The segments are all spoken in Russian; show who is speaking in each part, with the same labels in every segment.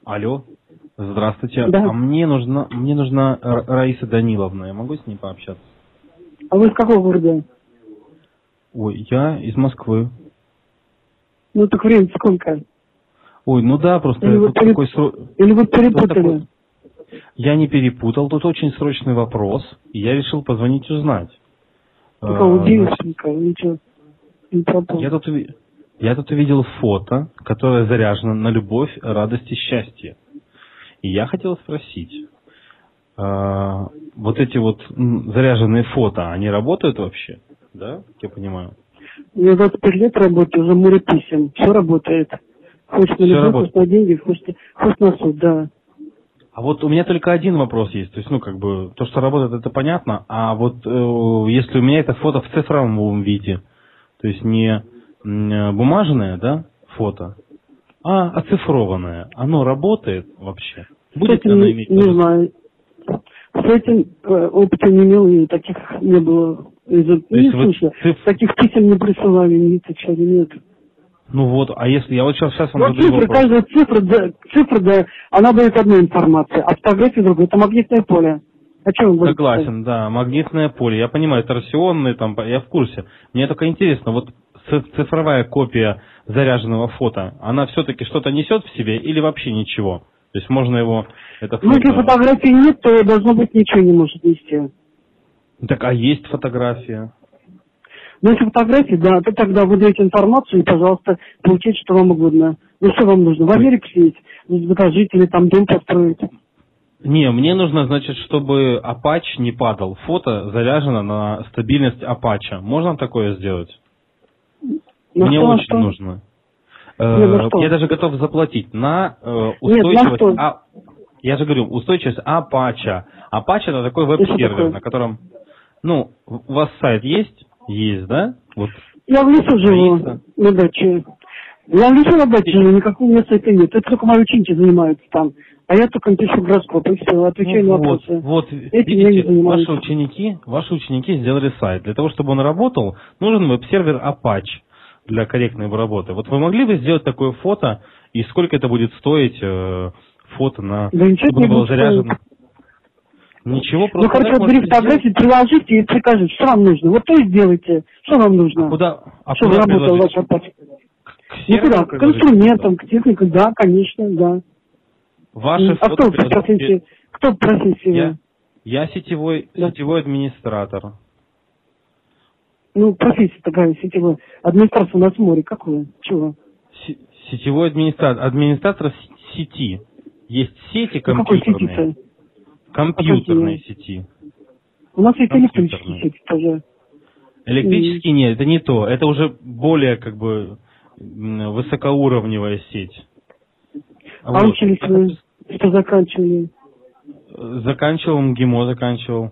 Speaker 1: Алло, здравствуйте.
Speaker 2: Да.
Speaker 1: А мне нужна Раиса Даниловна. Я могу с ней пообщаться?
Speaker 2: А вы из какого города?
Speaker 1: Ой, я из Москвы.
Speaker 2: Ну так время сколько?
Speaker 1: Ой, ну да, просто
Speaker 2: Или вы,
Speaker 1: тут такой срок.
Speaker 2: Или вы перепутали?
Speaker 1: Я не перепутал, тут очень срочный вопрос, и я решил позвонить узнать.
Speaker 2: Какого девичника? Ничего не пропал.
Speaker 1: Я тут увидел фото, которое заряжено на любовь, радость и счастье. И я хотел спросить, вот эти вот заряженные фото, они работают вообще? Да, как я понимаю?
Speaker 2: Я 25 лет работаю, уже море писем. Все работает. Хочешь на любовь, хочешь на деньги, хочешь на суд, да.
Speaker 1: А вот у меня только один вопрос есть. То есть, то, что работает, это понятно. А вот если у меня это фото в цифровом виде, то есть не бумажное, да, фото, а оцифрованное, оно работает вообще? Будет ли оно иметь?
Speaker 2: Не знаю. С этим опыта не имел, и таких не было. Таких писем не присылали, не отвечали, нет.
Speaker 1: Ну вот, а если я вот сейчас вам
Speaker 2: задаю вопрос. Каждая цифра, да, она дает одну информацию, а фотография другой. Это магнитное поле. О чем вы говорите?
Speaker 1: Согласен, да, магнитное поле. Я понимаю, торсионные, я в курсе. Мне только интересно, вот цифровая копия заряженного фото, она все-таки что-то несет в себе или вообще ничего? То есть можно его...
Speaker 2: Ну, если фотографии нет, то должно быть ничего не может нести.
Speaker 1: Так, а есть фотография?
Speaker 2: Ну, если фотографии, да, то тогда вы даете информацию и, пожалуйста, получите, что вам угодно. Ну, что вам нужно? В Америку съездить, закажите или там дом построить?
Speaker 1: Не, мне нужно, значит, чтобы Apache не падал. Фото заряжено на стабильность Apache. Можно такое сделать? Мне очень нужно. Я даже готов заплатить на устойчивость... Я же говорю, устойчивость Apache. Apache — это такой веб-сервер, на котором... Ну, у вас сайт есть? Есть, да? Вот.
Speaker 2: Я в лесу живу, на даче. Я в лесу на даче живу, никакого места это нет. Это только мои ученики занимаются там. А я только пишу гороскоп, и все, отвечаю на вопросы.
Speaker 1: Вот, видите, ваши ученики сделали сайт. Для того, чтобы он работал, нужен веб-сервер Apache для корректной работы. Вот вы могли бы сделать такое фото, и сколько это будет стоить фото на...
Speaker 2: Да ничего не будет
Speaker 1: заряжено? Ничего, просто...
Speaker 2: Ну, хорошо, бери фотографии, приложите и прикажите, что вам нужно. Вот то и сделайте. Что вам нужно? Чтобы работал ваш Apache? Ну, куда? К инструментам, к технике, да, конечно, да.
Speaker 1: Ваши
Speaker 2: фото... кто по профессии? Кто по профессии?
Speaker 1: Я сетевой администратор.
Speaker 2: Ну, профессия такая, сетевой. Администратор у нас в море. Какое? Чего?
Speaker 1: Сетевой администратор сети. Есть сети компьютерные.
Speaker 2: Какой сети-то?
Speaker 1: Компьютерные сети.
Speaker 2: У нас есть электрические сети тоже.
Speaker 1: Электрические нет, это не то. Это уже более высокоуровневая сеть.
Speaker 2: А учились вы? Что заканчивали?
Speaker 1: Заканчивал МГИМО, заканчивал.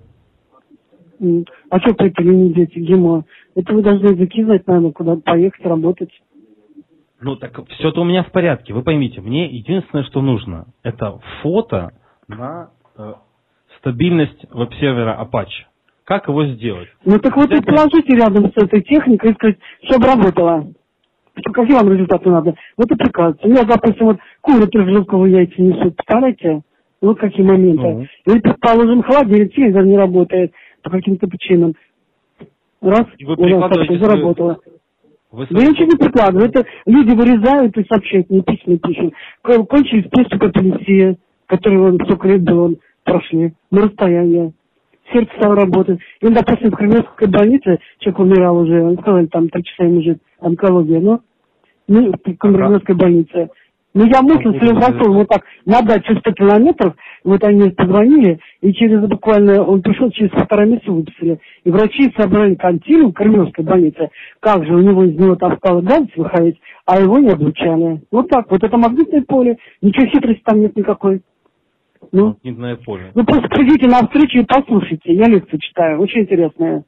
Speaker 2: А что преподали не идете ГИМО? Это вы должны языки знать, наверное, куда поехать работать.
Speaker 1: Ну так все-то у меня в порядке. Вы поймите, мне единственное, что нужно, это фото на стабильность веб-сервера Apache. Как его сделать?
Speaker 2: Ну так вот и положите рядом с этой техникой и сказать, чтобы работала. Что, какие вам результаты надо? Вот и приказывайте. У меня, допустим, вот куры трехжелковые яйца несут, представляете? Вот какие моменты. Или, предположим, холодильник, телевизор не работает по каким-то причинам. Раз, заработала. Да я ничего не прикладываю. Это люди вырезают и сообщают, мне письма пишут. Кончились приступы эпилепсии, которые вон столько лет было, прошли на расстояние. Сердце стало работать. И, допустим, в Кремлевской больнице человек умирал уже, он сказал, там 3 часа ему жить, онкология, в Кремлевской больнице. Ну, я мыслил своим посолом, вот так, на дачу 100 километров, вот они позвонили, и буквально, он пришел через 1,5 месяца выписали. И врачи собрали континуум в Кремлевской больнице. Как же у него из него там стало гадость выходить, а его не облучали. Вот так, вот это магнитное поле, ничего хитрости там нет никакой.
Speaker 1: Магнитное поле.
Speaker 2: Вы просто придите на встречу и послушайте, я лекцию читаю, очень интересная.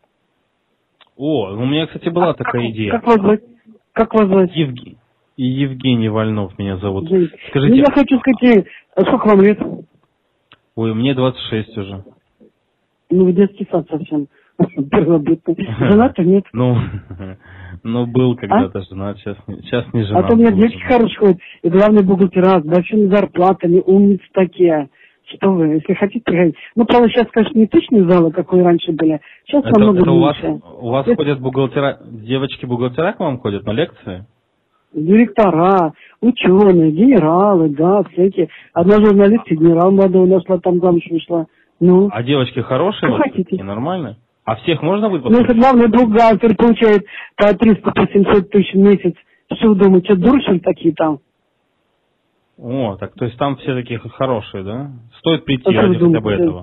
Speaker 1: О, у меня, кстати, была такая идея.
Speaker 2: Как вас звать?
Speaker 1: Евгений Вольнов меня зовут.
Speaker 2: Скажите, я хочу сказать, сколько вам лет?
Speaker 1: Ой, мне 26 уже.
Speaker 2: Ну, вы детский сад совсем. Первобытный. Женат-то нет.
Speaker 1: Ну, был когда-то женат, сейчас не женат.
Speaker 2: А то у меня девочки хорошие ходят, и главный бухгалтера с большими зарплатами, умницы такие. Что вы, если хотите приходить. Ну, правда, сейчас, конечно, не тысячные залы, как вы раньше были. Сейчас намного меньше.
Speaker 1: У вас ходят бухгалтера, девочки-бухгалтера к вам ходят на лекции?
Speaker 2: Директора, ученые, генералы, да, всякие. Одна журналистка, генерал молодого нашла, там замуж вышла. Ну.
Speaker 1: А девочки хорошие?
Speaker 2: Что хотите?
Speaker 1: Нормально? А всех можно выпустить?
Speaker 2: Ну, если главный бухгалтер получает по 300-700 тысяч в месяц, что вы думаете, дуры, что ли, такие там?
Speaker 1: О, так то есть там все такие хорошие, да? Стоит прийти ради хотя бы этого.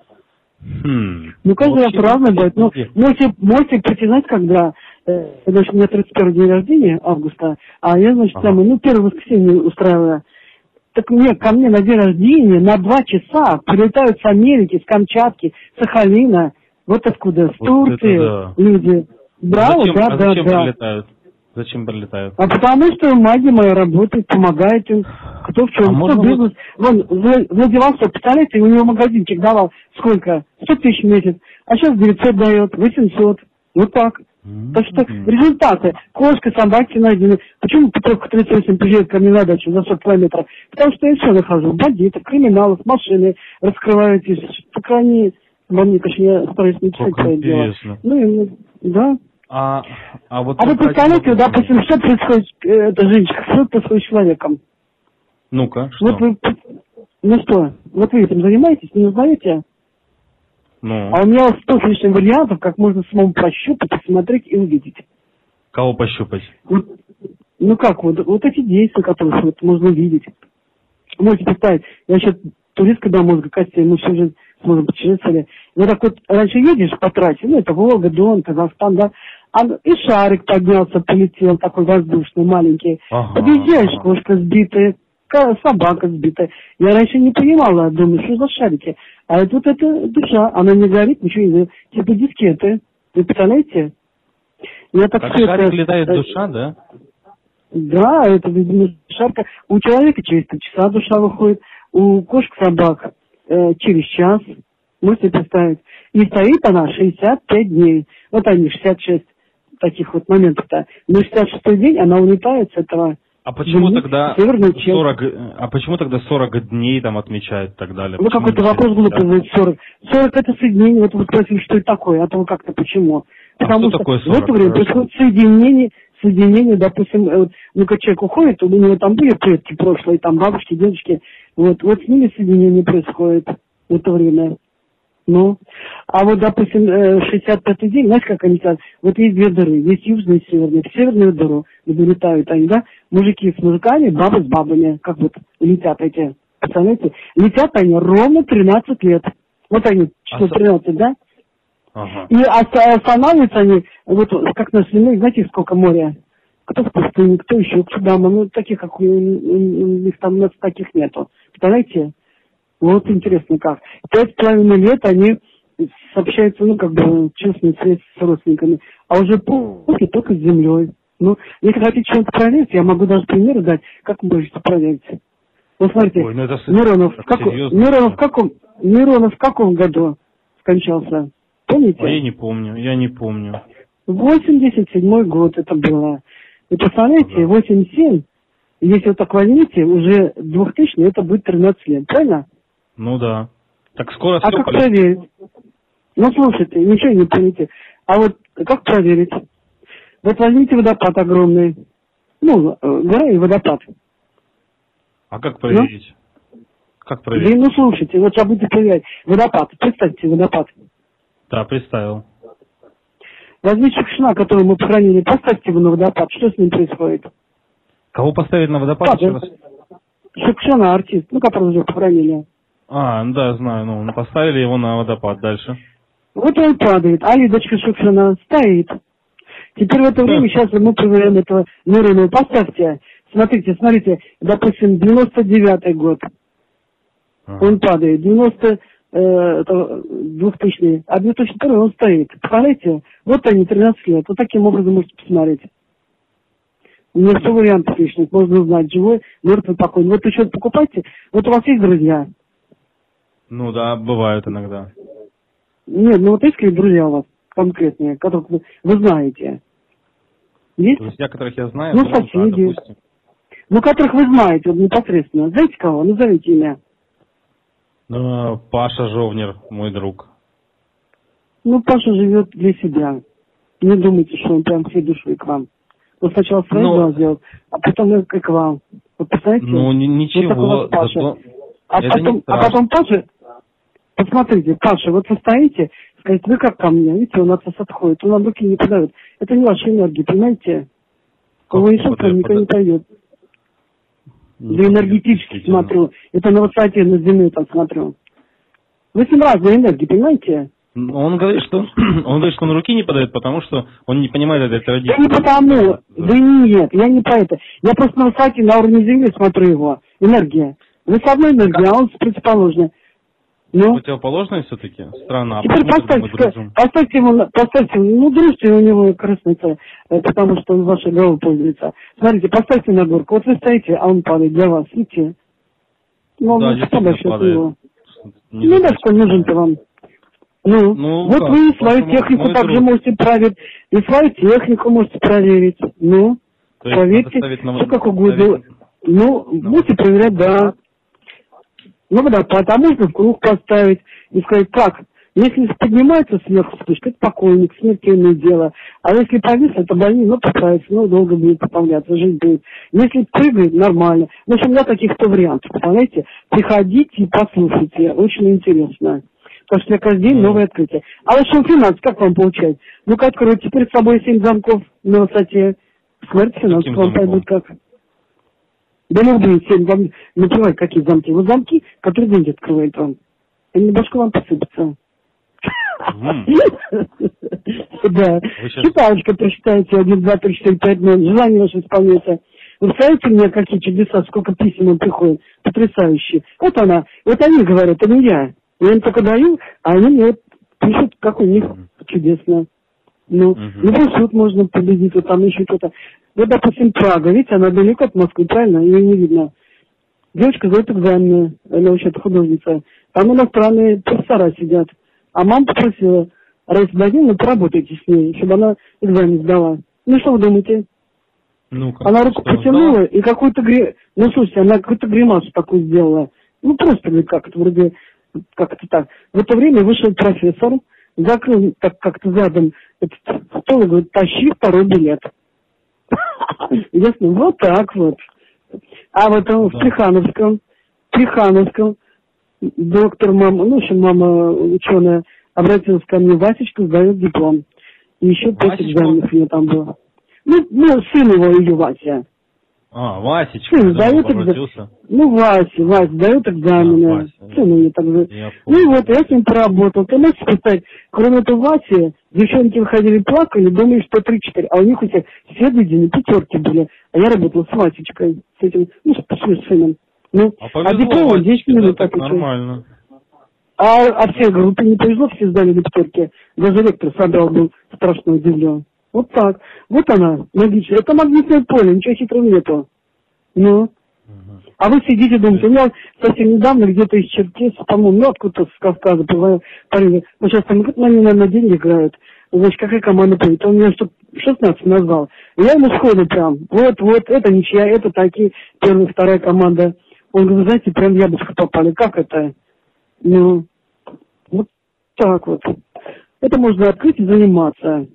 Speaker 2: Ну, каждый раз разное будет. Ну, можете прийти, знаете, когда? Значит, у меня 31 день рождения, августа, а я, значит, первое воскресенье устраивала. Так ко мне на день рождения на 2 часа прилетают с Америки, с Камчатки, с Сахалина, вот откуда, с Турции люди. Браво,
Speaker 1: зачем прилетают? Зачем прилетают?
Speaker 2: А потому что магия моя работает, помогает им. Кто в чем, кто бизнес. Вон, Владивосток, представляете, у него магазинчик давал сколько? 100 тысяч в месяц. А сейчас 900 дает, 800. Вот так. Так что результаты. Кошка, собаки найдены. Почему Петровка 38 приезжает ко мне на дачу за 40 километров? Потому что я все нахожу. Бандитов, криминалов, машины раскрываю. Пока они... Мне, конечно, я стараюсь не писать про это дело. Ну, да.
Speaker 1: А вы
Speaker 2: представляете, допустим, что происходит, женщина, что происходит с человеком?
Speaker 1: Ну-ка, что?
Speaker 2: Вот вы этим занимаетесь, не узнаете?
Speaker 1: Ну.
Speaker 2: А у меня 100 с лишним вариантов, как можно самому пощупать, посмотреть и увидеть.
Speaker 1: Кого пощупать?
Speaker 2: Вот эти действия, которые можно увидеть. Можете представить, я сейчас туристка до мозга костей, мы всю жизнь, может быть, чесали. Вот так вот раньше едешь по трассе, это Волга, Дон, Казахстан, да, и шарик поднялся, полетел, такой воздушный, маленький. Подъезжаешь, кошка сбитая, собака сбитая. Я раньше не понимала, думаю, что за шарики. А тут это душа, она не горит, ничего не горит. Типа дискеты. Вы представляете? Я так
Speaker 1: шарик летает душа, да?
Speaker 2: Да, это, видимо, шарка. У человека через 3 часа душа выходит, у кошек, собак через час. Можете представить. И стоит она 65 дней. Вот они, 66 таких вот моментов-то. На 66-й день она улетает с этого.
Speaker 1: А почему тогда 40 дней там отмечают и так далее?
Speaker 2: Ну, какой-то вопрос глупый, 40. 40 это соединение, вот вы спросили, что это такое, а то как-то почему. Потому что
Speaker 1: такое 40?
Speaker 2: В это время происходит соединение, допустим, ну-ка человек уходит, у него там были предки прошлые, там бабушки, дедушки, вот с ними соединение происходит в это время. Ну, а вот, допустим, 65-й день, знаете, как они сказали, вот есть 2 дыры, есть южная и северная. В северную дыру, где летают они, да, мужики с мужиками, бабы с бабами, как вот летят эти, представляете? Летят они ровно 13 лет. Вот они, число 13, да?
Speaker 1: Ага.
Speaker 2: И останавливаются они, вот как на Свиной, знаете, сколько моря? Кто в пустыне, кто еще, кто дома, ну, таких, как у них там, у нас таких нету. Представляете? Вот интересно как. 5,5 лет они сообщаются, ну, как бы, честные связи с родственниками. А уже после только с землей. Ну, если хотите что-то проверить, я могу даже примеры дать, как вы можете проверить. Вот смотрите, Миронов в каком году скончался? Помните?
Speaker 1: Я не помню.
Speaker 2: 87-й год это было. И представляете, 87, если вот так возьмите, уже 2000, это будет 13 лет, правильно?
Speaker 1: Ну да. Так скоро все
Speaker 2: как проверить? Ну, слушайте, ничего не поймите. А вот как проверить? Вот возьмите водопад огромный. Ну, гора и водопад.
Speaker 1: А как проверить? Как проверить?
Speaker 2: Да, ну, слушайте, вот сейчас будете проверять. Водопад. Представьте водопад.
Speaker 1: Да, представил.
Speaker 2: Возьмите Шукшина, которого мы похоронили, поставьте его на водопад. Что с ним происходит?
Speaker 1: Кого поставить на водопад?
Speaker 2: Шукшина, артист, ну, которого уже похоронили.
Speaker 1: Да, знаю, поставили его на водопад, дальше.
Speaker 2: Вот он падает, а Лидочка Шукшина стоит. Теперь в это время, сейчас мы проверяем этого Миронова. Поставьте, смотрите, допустим, 99-й год. Он падает, 2000-й, а 2001 он стоит. Представляете? Вот они, 13 лет. Вот таким образом можете посмотреть. У меня 100 вариантов лишних. Можно узнать, живой, мертвый, покойный. Вот вы что-то покупаете, вот у вас есть друзья?
Speaker 1: Ну да, бывают иногда.
Speaker 2: Нет, ну вот есть ли друзья у вас? конкретные, которых вы знаете? Есть?
Speaker 1: Друзья, которых я знаю,
Speaker 2: ну, соседи.
Speaker 1: допустим.
Speaker 2: Ну, которых вы знаете вот, непосредственно. Знаете кого? Назовите имя.
Speaker 1: Паша Жовнер, мой друг.
Speaker 2: Ну, Паша живет для себя. Не думайте, что он прям всей душой к вам. Он сначала свои дела сделал, а потом и к вам. Вот представляете?
Speaker 1: Ну, ничего,
Speaker 2: вот Паша.
Speaker 1: зато
Speaker 2: А потом Паша, посмотрите, Паша, вот вы стоите, скажете, вы как ко мне? Видите, он от вас отходит, он вам руки не подает. Это не ваша энергия, понимаете? Кого несет, к вам никто не пойдет. Да энергетически смотрю. Это на высоте, на земле там смотрю. Вы с ним разные энергии, понимаете?
Speaker 1: Он говорит, что он руки не подает, потому что он не понимает этой традиции.
Speaker 2: Да не потому. Да нет, я не по это. Я просто на высоте, на уровне земли смотрю его. Энергия. Вы с одной энергией, а он с противоположной. Ну?
Speaker 1: Противоположные все-таки? Странно. А
Speaker 2: теперь поставьте его, ну, дружьте у него красноца, потому что он вашей головой пользуется. Смотрите, поставьте на горку. Вот вы стоите, а он падает для вас. Видите? Ну,
Speaker 1: да,
Speaker 2: он
Speaker 1: действительно падает.
Speaker 2: Его. Ну, да, что нужен-то вам. Ну вот как? Вы и свою технику также можете проверить, и свою технику можете проверить. Ну, проверьте, все как угодно. Ну, будете проверять, да. Ну, водопад, а можно в круг поставить и сказать, как? Если поднимается сверху вспышка, это покойник, смертельное дело. А если повис, это больный, ну, поправится, ну, долго будет поправляться, жить будет. Если прыгает, нормально. В общем, я таких-то вариантов, понимаете? Приходите и послушайте, очень интересно. Потому что я каждый день новое открытие. А вот что финанс, как вам получать? Ну-ка, откройте перед собой 7 замков на высоте. Смотрите, финанс к вам пойдут как. Да любые 7 замков. Наплевать, какие замки. Вот замки, которые деньги открывают вам. Они на башку вам посыпятся. Да. Считалочка прочитайте. 1, 2, 3, 4, 5, 0. Желание ваше исполняется. Вы представляете мне, какие чудеса, сколько писем им приходит. Потрясающие. Вот она. Вот они говорят, а не я. Я им только даю, а они мне вот пишут, как у них чудесно. Ну, любой суд можно победить, вот там еще что-то. Вот, допустим, Прага, видите, она далеко от Москвы, правильно? Ее не видно. Девочка сдает экзамены, она вообще-то художница. Там иностранные профессора сидят. А мама попросила, Раиса Владимировна, поработайте с ней, чтобы она экзамен сдала. Ну, что вы думаете? Она руку протянула и какую-то ну, слушайте, она какую-то гримасу такую сделала. Ну, просто, как это вроде... Как это так? В это время вышел профессор, закрыл так как-то задом этот стол и говорит, тащи второй билет. Ясно? Вот так вот. А вот в Плехановском доктор, мама, ну, в общем, мама ученая, обратилась ко мне, Васечка сдает диплом. И еще 5 экзаменов у нее там было. Ну, сын его, ее Вася.
Speaker 1: Васечка,
Speaker 2: сдает экзамены. Ну, Вася сдает экзамены. Сын ее так же. Ну и вот, я с ним поработал. Ты можешь представить, кроме этого Васи, девчонки выходили, плакали, думали, что 3-4, а у них у всех все видели, 5 были. А я работала с Васечкой, с этим, ну, с сыном. Ну, а диплом 10 минут так нормально. А все группы не повезло, все сдали до 5. Даже ректор собрал, был страшно удивлен. Вот так. Вот она, магическая. Это магнитное поле, ничего хитрого нету. Ну. А вы сидите, думаете, у меня совсем недавно где-то из Черкесии, по-моему, ну откуда-то с Кавказа, парень, ну сейчас там, они, наверное, деньги играют. Значит, какая команда поедет? Он меня 16 назвал. Я ему сходу прям, вот, это ничья, это такие, 1-я, 2-я команда. Он говорит, знаете, прям яблочко попали. Как это? Ну, вот так вот. Это можно открыть и заниматься.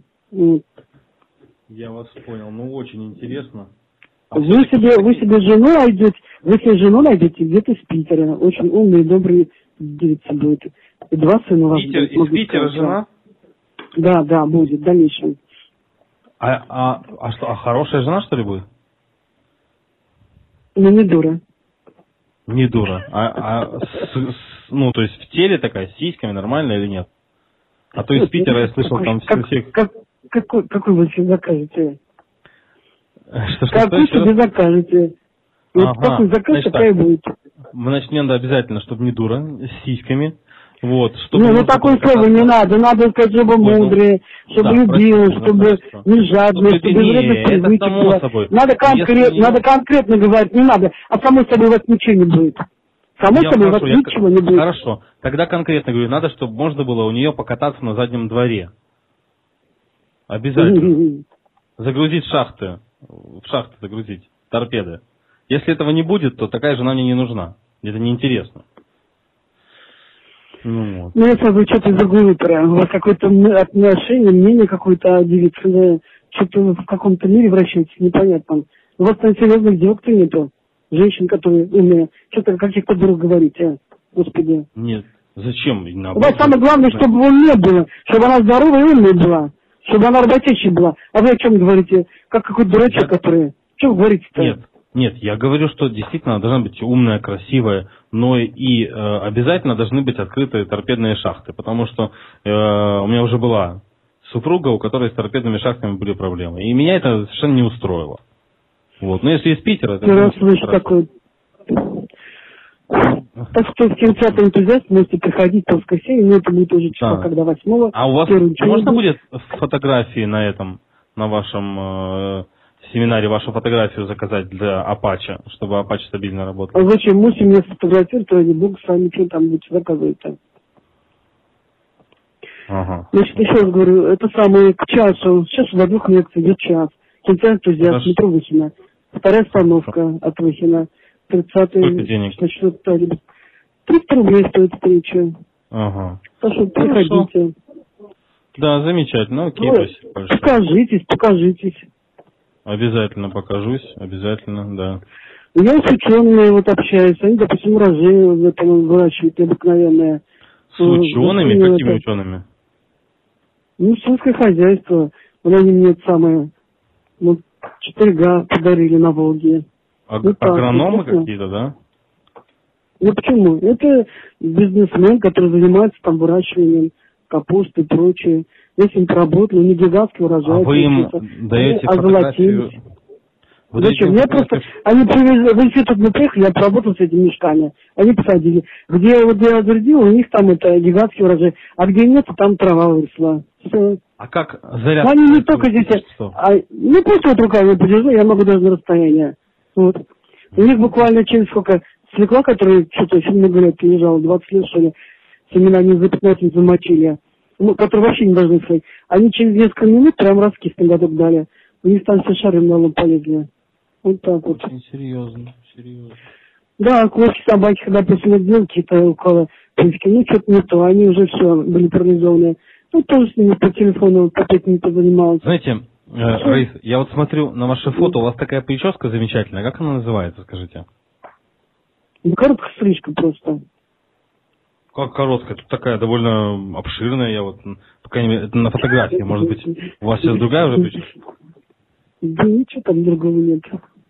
Speaker 1: Я вас понял, ну очень интересно.
Speaker 2: Вы себе жену найдете, вы себе жену найдете где-то из Питера. Очень умный, добрый девица будет. И 2 сына у вас будет.
Speaker 1: Из Питера жена?
Speaker 2: Да, будет в дальнейшем.
Speaker 1: А хорошая жена, что ли, будет?
Speaker 2: Ну, не дура.
Speaker 1: Не дура. Ну, то есть в теле такая, с сиськами нормально или нет? А то из Питера я слышал там всех...
Speaker 2: Какой вы себе закажете?
Speaker 1: Какой
Speaker 2: себе закажете? Вот какой заказ, такая будет.
Speaker 1: Значит, мне надо обязательно, чтобы не дура, с сиськами. Вот, чтобы
Speaker 2: ну такое слово не надо. Надо сказать, чтобы мудрые, чтобы любила, чтобы не жадные, чтобы без вредных привычек. Надо конкретно говорить, не надо. А само собой у вас ничего не будет. Само собой у вас ничего не будет.
Speaker 1: Хорошо. Тогда конкретно говорю, надо, чтобы можно было у нее покататься на заднем дворе. Обязательно. Загрузить шахты. В шахты загрузить. Торпеды. Если этого не будет, то такая жена мне не нужна. Это неинтересно. Ну, вот.
Speaker 2: Ну, если вы что-то из другой оперы, у вас какое-то отношение, мнение какое-то о девице, да, что-то в каком-то мире вращаетесь, непонятно. У вас там серьезных девок-то нету. Женщин, которые умные. Что-то каких-то дурак говорите, господи.
Speaker 1: Нет, зачем?
Speaker 2: У вас самое главное, чтобы он не было, чтобы она здоровая и умная была, чтобы она работящая была. А вы о чем говорите? Как какой-то дурачок, который... Что вы говорите-то?
Speaker 1: Нет, я говорю, что действительно она должна быть умная, красивая, но и обязательно должны быть открытые торпедные шахты, потому что у меня уже была супруга, у которой с торпедными шахтами были проблемы, и меня это совершенно не устроило. Вот, но если из Питера...
Speaker 2: Это раз слышу такое. Так что в кинотеатр «Энтузиаст» можете приходить по воскресенье, но это будет уже числа, когда 8-го.
Speaker 1: А у вас можно будет фотографии на этом, на вашем семинаре, вашу фотографию заказать для Apache, чтобы Apache стабильно работал?
Speaker 2: А зачем? Можете меня сфотографировать, ради бога, сами что там будете заказывать там.
Speaker 1: Ага.
Speaker 2: Значит, еще раз говорю, это самое к часу. Сейчас до 2 лекций идет час. Кинотеатр «Энтузиаст», метро Выхина. Вторая остановка от Выхина. 30-й.
Speaker 1: Денег?
Speaker 2: 300 рублей стоит встреча.
Speaker 1: Ага.
Speaker 2: Так что приходите.
Speaker 1: Да, замечательно. Окей, спасибо
Speaker 2: большое. Покажитесь.
Speaker 1: Обязательно покажусь, обязательно, да.
Speaker 2: Я с учеными вот общаюсь. Они, допустим, урожаи в этом выращивают необыкновенные.
Speaker 1: С учеными? Какими учеными?
Speaker 2: Ну, сельское хозяйство. Они мне самое... Вот 4Га подарили на Волге.
Speaker 1: Агрономы какие-то, да?
Speaker 2: Ну почему? Это бизнесмен, который занимается там выращиванием капусты и прочее. Если им поработали, не гигантский урожай.
Speaker 1: А вы им даете фотографию?
Speaker 2: Зачем? Я просто... Они привезли... В институт мы приехали, я поработал с этими мешками. Они посадили. Где я зарядил, у них там это гигантский урожай. А где нет, там трава выросла. Все.
Speaker 1: А как зарядка?
Speaker 2: Они не только здесь... не просто вот руками подержу, я могу даже на расстояние. Вот. У них буквально через сколько... Свекла, которая что-то очень много лет лежала, 20 лет, что ли, семена не за 15 замочили, ну, которые вообще не должны стоять. Они через несколько минут прям раскис на годок дали. У них там все шары на полезли. Вот так вот.
Speaker 1: Очень серьезно.
Speaker 2: Да, кошки, собаки, когда после сделки-то около птички, ну, что-то не то, они уже все были парализованы. Ну, тоже с ними по телефону по 5 минут занималась.
Speaker 1: Знаете, Раиса, я вот смотрю на ваше фото, у вас такая прическа замечательная. Как она называется, скажите?
Speaker 2: Ну, короткая стрижка просто.
Speaker 1: Как короткая? Тут такая довольно обширная, я вот, по крайней мере, это на фотографии, может быть, у вас сейчас другая уже прическа?
Speaker 2: Да ничего там другого нет.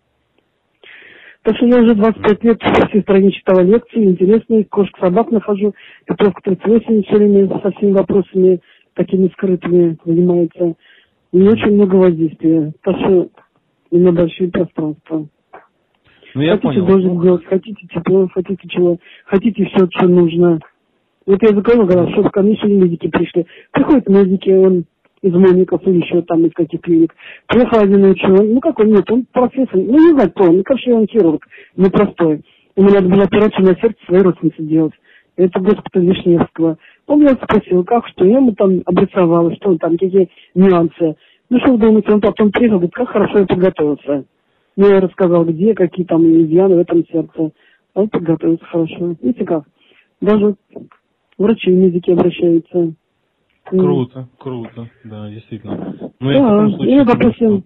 Speaker 2: Так что я уже 25 лет по всей стране читала лекции, интересные, кошек-собак нахожу, Петровка 38 все время со всеми вопросами такими скрытыми занимается. И очень много воздействия. Так что и на большие пространства.
Speaker 1: Ну, я
Speaker 2: хотите
Speaker 1: понял.
Speaker 2: дождик делать, хотите тепло, хотите чего, хотите все, что нужно. Вот я говорил, что ко мне сегодня медики пришли. Приходят медики, он из Моников или еще там из каких клиник. Приехал один ученый, ну какой нет, он профессор, ну не знаю кто он, кажется, он хирург, непростой. Ему надо было операцию на сердце своей родственницы делать. Это госпиталь Вишневского. Он меня спросил, как, что, я ему там обрисовала, что он там, какие нюансы. Ну что вы думаете, он потом приехал, говорит, как хорошо я подготовился. Я рассказал, где, какие там изъяны в этом сердце. А он подготовился хорошо. Видите как? Даже врачи в медике обращаются.
Speaker 1: Круто, да, действительно. Ну,
Speaker 2: да, я, допустим,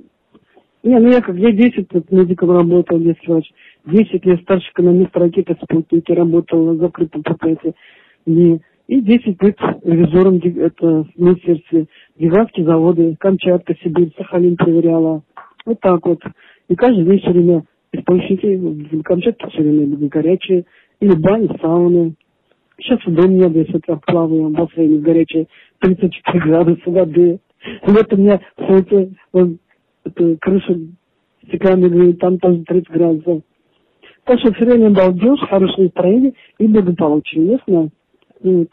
Speaker 2: я 10 лет медиком работал, детский врач. 10 лет старший экономист ракеты «Спутники» работал на закрытом предприятии. И 10 лет ревизором это, в министерстве. Гигантские заводы, Камчатка, Сибирь, Сахалин проверяла. Вот так вот. И каждый день все время источники в Камчатке все время были горячие. Или бани, сауны. Сейчас в доме не было, я плаваю в бассейне горячие 34 градуса воды. Вот у меня крыша стеклянная, говорит, там тоже 30 градусов. Так что все время балдеж, хорошее настроение и благополучие, ясно? Вот.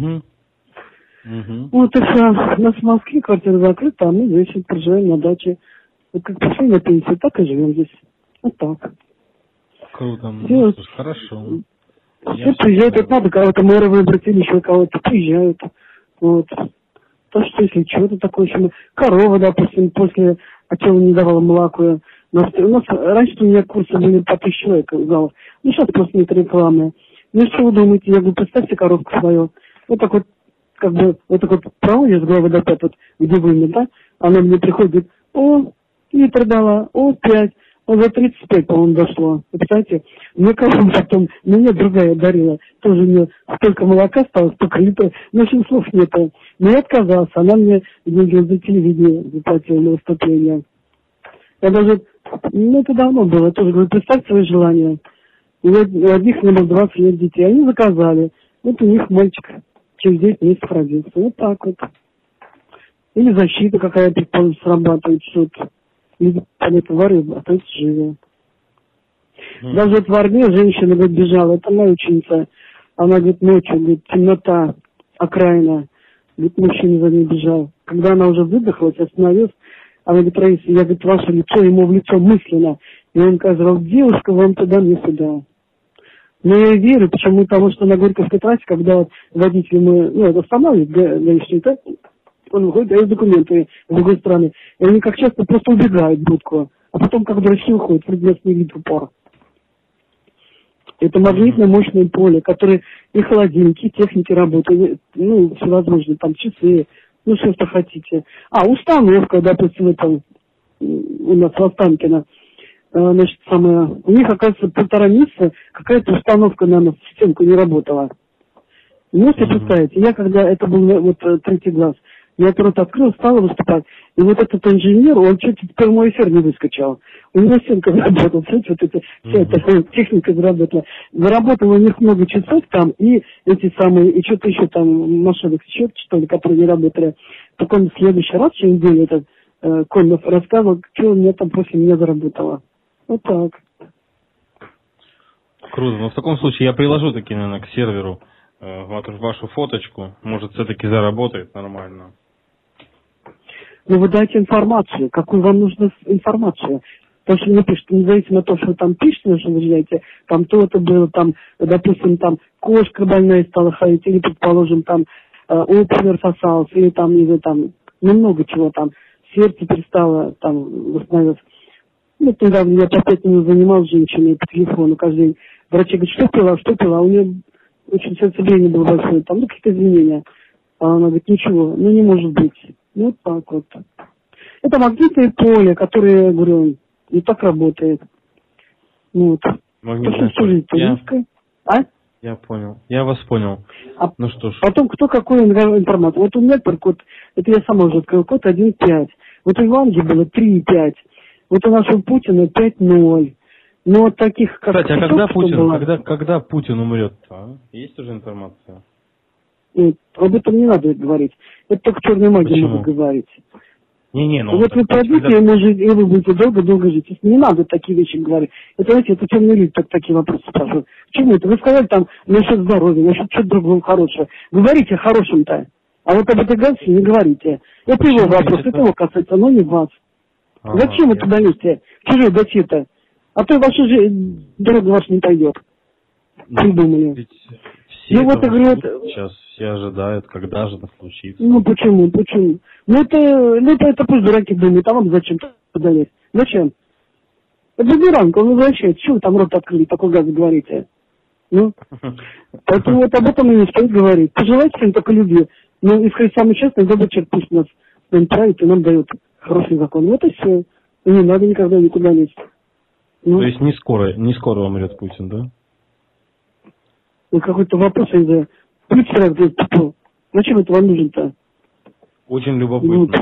Speaker 2: Вот и все. У нас в Москве квартира закрыта, а мы здесь проживаем на даче. Вот как пришли на пенсию, так и живем здесь. Вот так.
Speaker 1: Круто. Ну, хорошо.
Speaker 2: Все приезжают, это надо кого-то мэра выбрать или еще кого-то, приезжают. Вот. То, что если что-то такое, еще корова, допустим, после, чего не давала молоко. У нас раньше у меня курсы были по 1000 человек в залах. Ну, сейчас просто нет рекламы. Ну, что вы думаете? Я говорю, представьте коровку свою. Вот так вот, как бы, вот так вот проводишь с головы до пят, вот, где вы, да? Она мне приходит, говорит, литр дала, 5. За 35, по-моему, дошло. Вы представляете? Мне корову потом, мне другая дарила. Тоже мне столько молока стало, столько литров. Ну, в общем, слов нету. Но я отказался. Она мне деньги за телевидение заплатила на выступление. Я даже, это давно было. Я тоже говорю, представь свои желания. И вот у одних не было 20 лет детей. Они заказали. Вот у них мальчик через 9 месяцев родился. Вот так вот. Или защита какая-то, предположим, срабатывает, что-то. Люди товары остаются живы. Даже вот в Орде женщина, говорит, бежала. Это моя ученица. Она, говорит, ночью, говорит, темнота, окраина. Говорит, мужчина за ней бежал. Когда она уже выдохлась, остановилась, она говорит, Раиса, я, говорит, ваше лицо ему в лицо мысленно. И он сказал, девушка, вам туда, не сюда. Но я верю, почему? Потому что на Горьковской трассе, когда вот водители останавливают гаишники, так, он выходит, дает документы с другой стороны. И они как часто просто убегают будку. А потом, как дурачки уходят, вроде нас не видит упор. Это магнитное мощное поле, которое и холодильники, и техники работают, всевозможные, там, часы, все, что хотите. Установка, допустим, это у нас в Останкино, значит, у них, оказывается, 1,5 месяца какая-то установка, наверное, в системку не работала. Можете представить, я когда, это был третий глаз, я рот открыл, стала выступать, и вот этот инженер, он чуть в прямой эфир не выскочил. У него стенка заработала, смотрите, вся эта техника заработала. Заработало у них много часов там, и эти самые, и что-то еще там, машинок, счет, что ли, которые не работали. Так он в следующий раз, через день, этот Коннов рассказывал, что у меня там после меня заработало. Вот так.
Speaker 1: Круто. Но в таком случае я приложу таки, наверное, к серверу вашу фоточку. Может, все-таки заработает нормально.
Speaker 2: Ну, вы дайте информацию. Какую вам нужна информация? То, что мне пишут, независимо от того, что вы там пишете, что вы знаете, там то-то было, там, допустим, там кошка больная стала ходить, или, предположим, там опер сосалась, или там, не знаю, там, много чего там, сердце перестало там восстановиться. Вот недавно я по 5 минут занималась женщиной по телефону каждый день. Врачи говорят, что пила? У нее очень сердцебиение было большое, там, какие-то изменения. А она говорит, ничего, не может быть. Вот так вот. Это магнитное поле, которое, я говорю, не так работает. Вот.
Speaker 1: Магнитное
Speaker 2: поле.
Speaker 1: Я понял. Я вас понял. Ну что ж.
Speaker 2: Потом, кто какую информацию. Вот у меня код, это я сама уже открыл, код 1.5. Вот у Иванги было 3.5. Вот у нашего Путина 5.0. Но вот таких, как...
Speaker 1: Кстати, когда Путин умрет-то? Есть уже информация?
Speaker 2: Нет, об этом не надо говорить. Это только черные маги могут говорить. Вот вы пройдите, и вы будете долго-долго жить. Если не надо такие вещи говорить. Это, знаете, это темные люди такие вопросы спрашивают. Почему это? Вы сказали там насчет здоровья, насчет чего-то другого хорошего. Говорите о хорошем-то. А вот об этой гадости не говорите. Это его вопрос, это его касается, но не вас. Зачем вы туда лезете? Чужие дочи-то? А то ваша дорога ваша не пойдет. Придумали.
Speaker 1: Вот я говорю, сейчас все ожидают, когда же это случится.
Speaker 2: Почему? Это пусть дураки думают, а вам зачем туда лезть? Зачем? Это бумеранг, он возвращается. Чего вы там рот открыли, такой газ говорите? Поэтому вот об этом и не стоит говорить. Пожелайте всем только любви. Но исходить самый честный, добрый человек пусть нас правит и нам дает хороший закон. Вот и все. И не надо никогда никуда лезть.
Speaker 1: То есть не скоро умрет Путин, да?
Speaker 2: Какой-то вопрос, я не знаю. Зачем это вам нужно-то?
Speaker 1: Очень любопытно.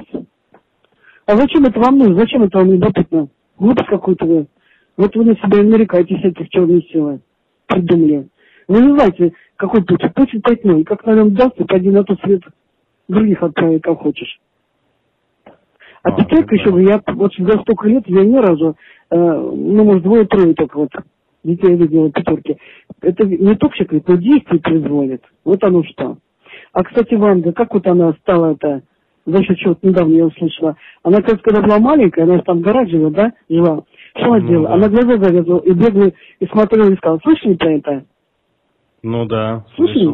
Speaker 2: А зачем это вам нужно? Зачем это вам любопытно? Глупость какой-то вы. Вот вы на себя нарекаете всяких черных сил. Придумали. Вы не знаете, какой Путин. Путин 5.0. Как на нем даст, и пойди на тот свет других отправить, как хочешь. А пятерка еще, я вот за столько лет, я ни разу, может, 2-3 только вот детей видела пятерки. Это не только секрет, но действие производит. Вот оно что. А, кстати, Ванга, как вот она стала это, за счет чего-то недавно я услышала. Она, когда была маленькая, она там в гараже жила, да, жила. Что она делала? Она глаза завязывала и бегала, и смотрела, и сказала, слышали про это?
Speaker 1: Ну да, слышал.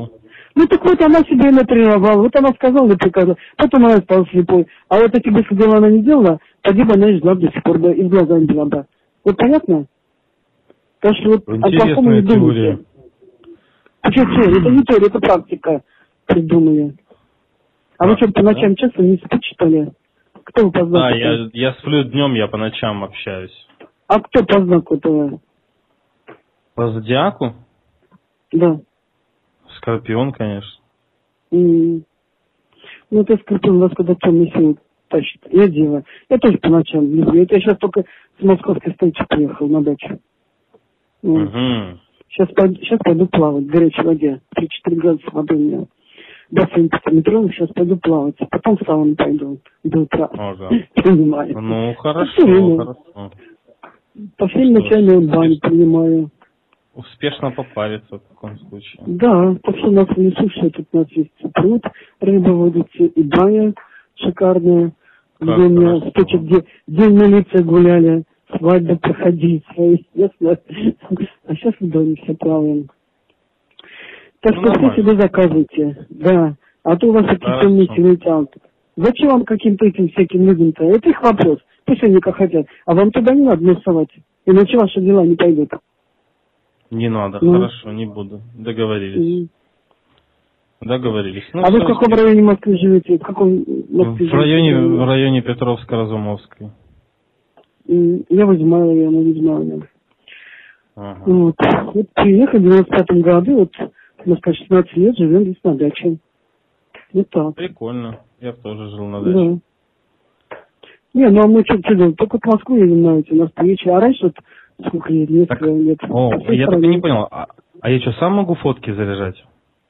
Speaker 2: Ну так вот она себя и натренировала, вот она сказала и приказала, потом она стала слепой. А вот эти бы дела она не делала, погиб она из глаз до сих пор, да, и в глаза не была бы. Вот понятно? Так что вот о плохом не думайте. Почему? Это не теория, это практика придумали. А вы что, по ночам часто не спите, что ли? Кто вы по знаку?
Speaker 1: Да, я сплю днем, я по ночам общаюсь.
Speaker 2: А кто по знаку-то?
Speaker 1: По зодиаку?
Speaker 2: Да.
Speaker 1: Скорпион, конечно.
Speaker 2: Ну, это Скорпион вас когда темный силы тащит. Я дева. Я тоже по ночам люблю. Это я сейчас только с московской встречи приехал на дачу.
Speaker 1: Угу.
Speaker 2: Сейчас пойду плавать в горячей воде. 3-4 градуса воды у меня. Бассейн 5-метровый, сейчас пойду плавать. Потом в сауну пойду до утра.
Speaker 1: Ага.
Speaker 2: Понимаю.
Speaker 1: Ну, хорошо.
Speaker 2: По всем ночам баню принимаю.
Speaker 1: Успешно попариться в таком случае.
Speaker 2: Да, так что у нас в лесу все тут у нас есть пруд, рыба водится и баня шикарная. Где у меня стучат, где день милиции гуляли, свадьбы проходить свои, ясно? А сейчас в доме все плаваем. Так что все себе заказывайте, да. А то у вас такие темные силы тянут. Зачем вам каким-то этим всяким людям-то? Это их вопрос. Пусть они как хотят. А вам туда не надо носовать. Иначе ваши дела не пойдут.
Speaker 1: Не надо, хорошо, не буду. Договорились. Договорились. Ну,
Speaker 2: а вы в каком районе Москвы живете? В каком Москве
Speaker 1: живете? В районе Петровско-Разумовской.
Speaker 2: Я в Измайлове.
Speaker 1: Ага.
Speaker 2: Вот приехали в 95-м году, вот мы, 16 лет живем здесь на даче. Вот так.
Speaker 1: Прикольно. Я тоже жил на даче.
Speaker 2: Да. Не, ну а мы что делаем? Только в Москву едем на эти, у нас встречи. А раньше вот сколько лет? Несколько лет.
Speaker 1: Я так и не понял. А я что, сам могу фотки заряжать?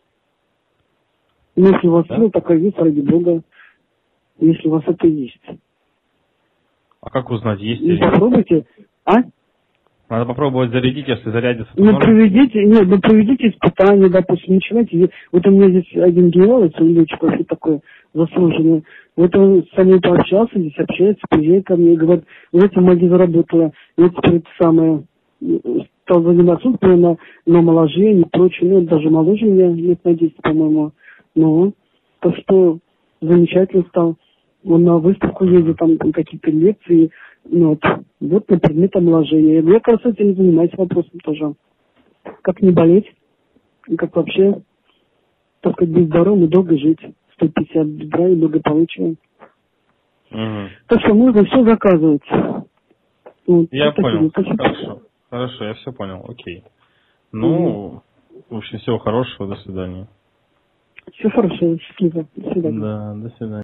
Speaker 2: Ну, если у вас такая есть, ради бога. Если у вас это есть.
Speaker 1: А как узнать, есть или нет?
Speaker 2: Попробуйте.
Speaker 1: Надо попробовать зарядить, если зарядится.
Speaker 2: Проведите испытания, допустим, начинайте. Вот у меня здесь один генерал, это летчик вообще такой заслуженный. Вот он со мной пообщался, здесь общается, приезжает ко мне и говорит, вот эта магия заработала. Я теперь это самое стал заниматься, например, на омоложение и прочее. Ну, даже моложе меня, лет на 10, по-моему. Ну, то что замечательно стал. Он на выставку ездит, там какие-то лекции. Вот на предмет омоложения. Я как раз этим занимаюсь вопросом тоже. Как не болеть, и как вообще, так сказать, быть здоровым и долго жить. 150 бедра и благополучия. Так что можно все заказывать. Вот,
Speaker 1: я понял. Хорошо, я все понял. Окей. Ну, в общем, всего хорошего. До свидания.
Speaker 2: Все хорошо, счастливо. До свидания.
Speaker 1: Да, до свидания.